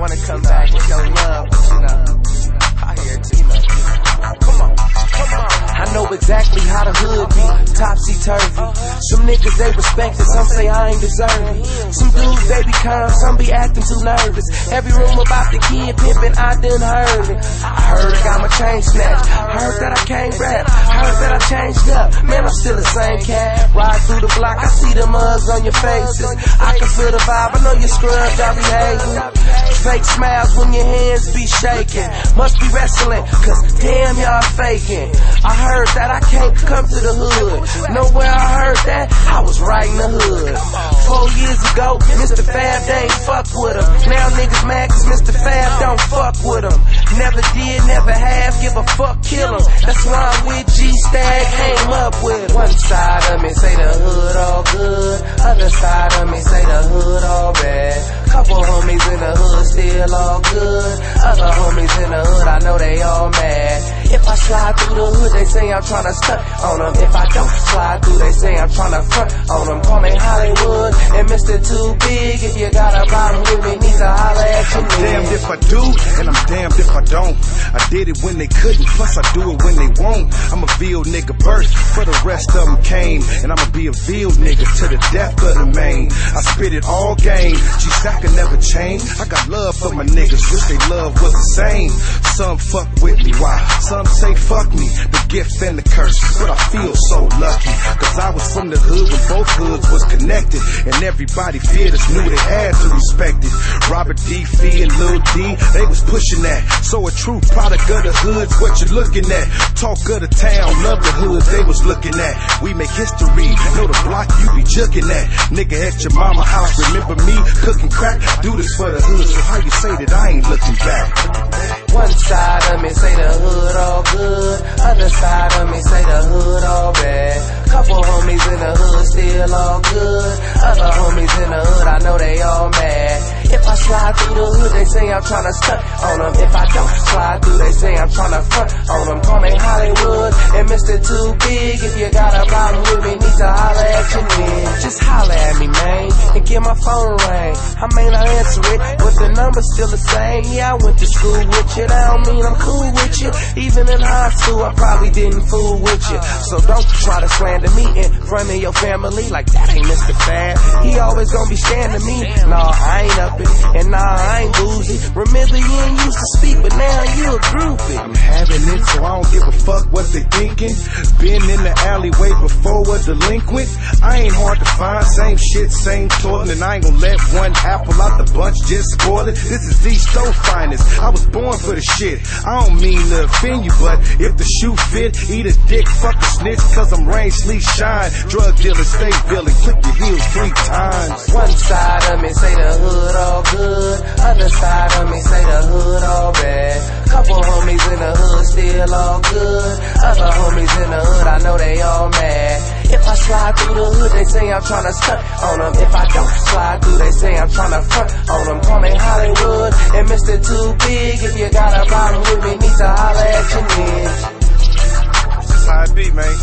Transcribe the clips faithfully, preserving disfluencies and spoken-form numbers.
wanna come back and show love, but you know, I hear it, you know. Come on, come on. I know exactly how the hood be, topsy-turvy. Some niggas they respect it, some say I ain't deserving. Some dudes they be calm, some be acting too nervous. Every room about the kid pimpin', I done heard it. I heard I got my chain snatched, heard that I can't rap, heard that I changed up. Man, I'm still the same cat. Ride through the block, I see the mugs on your faces. I can feel the vibe, I know you scrubbed, y'all be hating. Fake smiles when your hands be shaking. Must be wrestling, cause damn y'all faking. I heard that I can't come to the hood. Nowhere I heard that, I was right in the hood. Four years ago, Mister Fab, they ain't fuck with him. Now niggas mad cause Mister Fab don't fuck with him. Never did, never have, give a fuck, kill him. That's why I'm with G-Stag, came up with him. One side of me say the hood all good, other side of me say the hood all bad. Couple homies in the hood still all good, other homies in the hood I know they all mad. If I slide through the hood, they say I'm tryna stunt on them. If I don't slide through, they say I'm tryna front on them. Call me Hollywood and Mister Too Big. If you got a problem with me, need to holler at you. I'm damned if I do, and I'm damned if I don't. I did it when they couldn't, plus I do it when they won't. I'm a V I L nigga first, for the rest of them came. And I'ma be a V I L nigga to the death of the main. I spit it all game, G-Stack can never change. I got love for my niggas, wish they love was the same. Some fuck with me, why? Some say fuck me, the gift and the curse. But I feel so lucky, cause I was from the hood when both hoods was connected. And everybody feared us, knew they had to respect it. Robert D. Fee and Lil D, they was pushing that. So a true product of the hood's what you're looking at. Talk of the town, love the hoods they was looking at. We make history, know the block you be jugging at. Nigga at your mama house, remember me cooking crack? Do this for the hood, so how you say that I ain't looking back? One side of me say the hood all good, other side of me say the hood all bad. Couple homies in the hood still all good, other homies in the hood I know they all mad. If I slide through the hood, they say I'm tryna stunt on them. If I don't slide through, they say I'm tryna front on them. Call me Hollywood and Mister Too Big. If you got a problem with me, need to holler at your nigga. Just holler at me, man, and get my phone ring. I may not answer it, but the number's still the same. Yeah, I went to school with you, that don't mean I'm cool with you. Even in high school, I probably didn't fool with you. So don't try to slander me in front of your family like that ain't Mister Fab. He always gonna be standing me. Nah, I ain't up it, and nah, I ain't boozy. Remember you ain't used to speak, but now you a groupie. I'm having it, so I don't give a fuck what they thinking. Been in the alleyway before a delinquent. I ain't hard to find, same shit, same toilet, and I ain't gonna let one apple out the bunch just spoil it. This is the Stowe finest. I was born for the shit. I don't mean to offend you, but if the shoe fit, eat a dick, fuck a snitch, cause I'm rain, sleet, shine. Drug dealer, stay villain, click your heels three times. One side of me say the hood all good, other side of me say the hood all bad. Couple homies in the hood still all good, other homies in the hood I know they all mad. If I slide through the hood, they say I'm tryna stunt on them. If I don't slide through, they say I'm tryna front on them. Call me Hollywood and Mister Too Big. If you got a problem with me, need to holler at your niggas. This is how it be, man.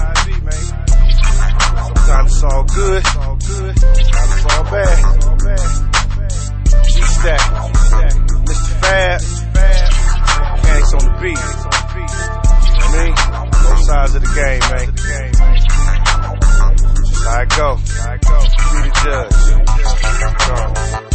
Sometimes it's all good, sometimes it's all bad. G-Stack, Mister Fab, Mechanics on the beat. You know what I mean? Both sides of the game, man. Just how it go. Be the judge.